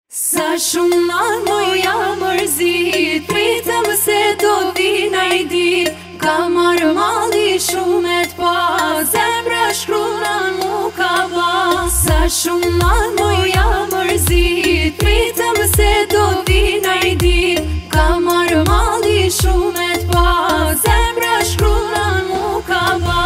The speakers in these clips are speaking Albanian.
Sa shumë nërë më jam mërzit, pritëm se do vina I dit. Ka marrë malli shumë e t'pa, zemra shkruan mu ka ba. Sa shumë nërë më jam mërzit, pritëm se do vina I dit. Ka marrë malli shumë e t'pa, zemra shkruan mu ka ba.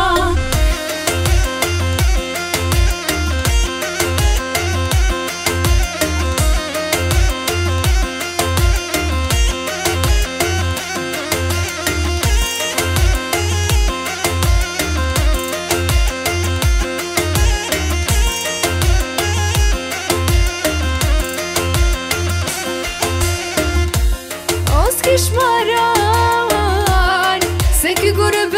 Kish maran, se ky gurbet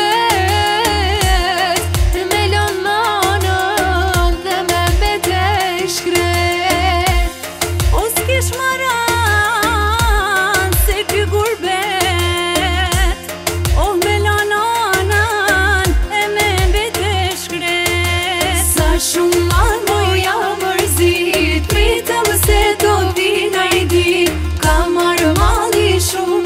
me lon manën dhe me bete shkret. O s'kish maran, se ky gurbet me lon manën e me bete shkret. Sa shumë marë mo jam mërzit, pritëm se do vina I dit. Ka marrë malli shumë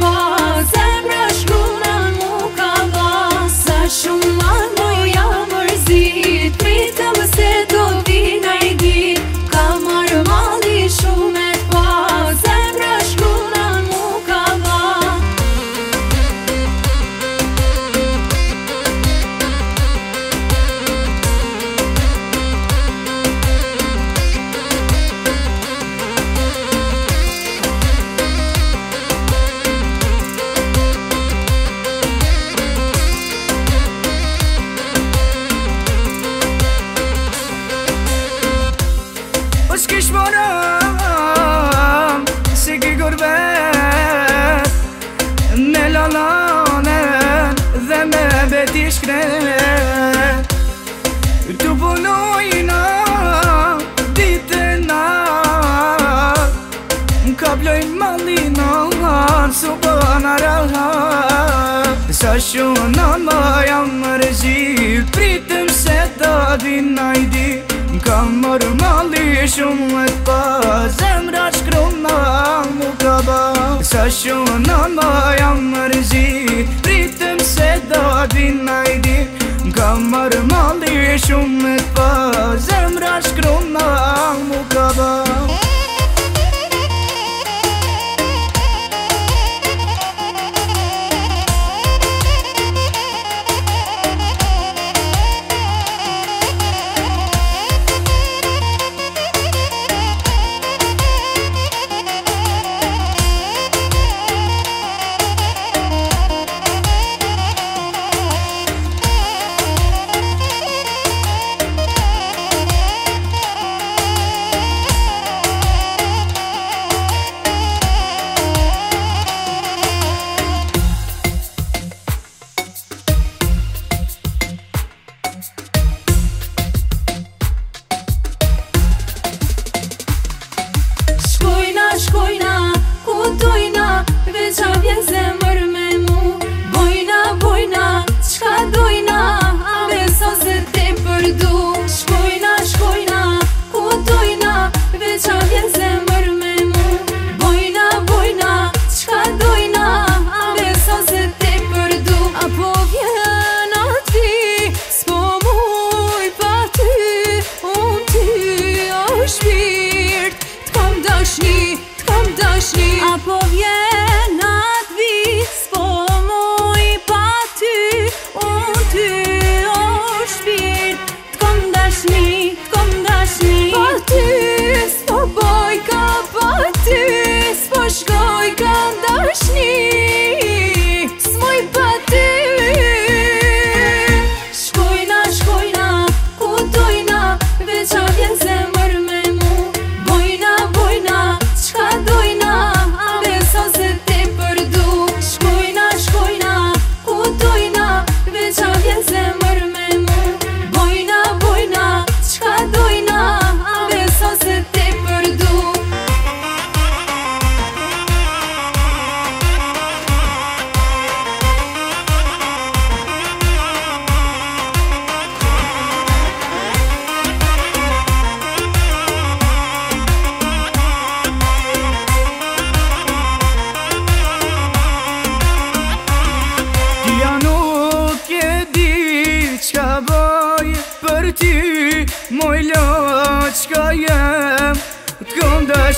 S'kish maram, se ky gurbet me lalanen dhe me beti shkret. Tu punojna ditë e natë, m'kablojn mallina su bëna rahat. Sa shumë në më jam mërzit, pritëm se da vina I dit. Ka marrë malli shumë e t'pa, zemra shkruna mu ka ba. Sa shumë në më jam mërzit, pritëm se da vina I dit. Ka marrë malli shumë e t'pa, zemra shkruna mu ka ba.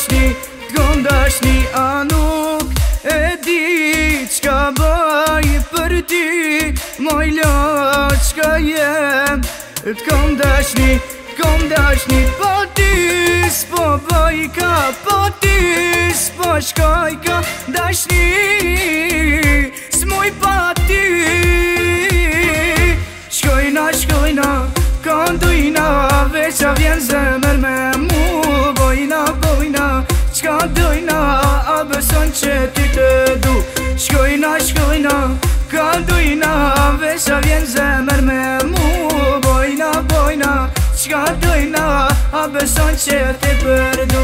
dashni, t'kom dashni a nuk e di qka bëj për ty, moj lo qka jem. T'kom dashni, po ty s'po bëj ka, po ty s'po shkoj ka dashni, s'muj pa ty. Shkojna, këndujna, veqa vjen zemër me mu. Bojna, qka dojna, a beson që ty të du. Shkojna, këndujna, veqa vjen zemër me mu. Bojna, qka dojna, a beson që ty përdu.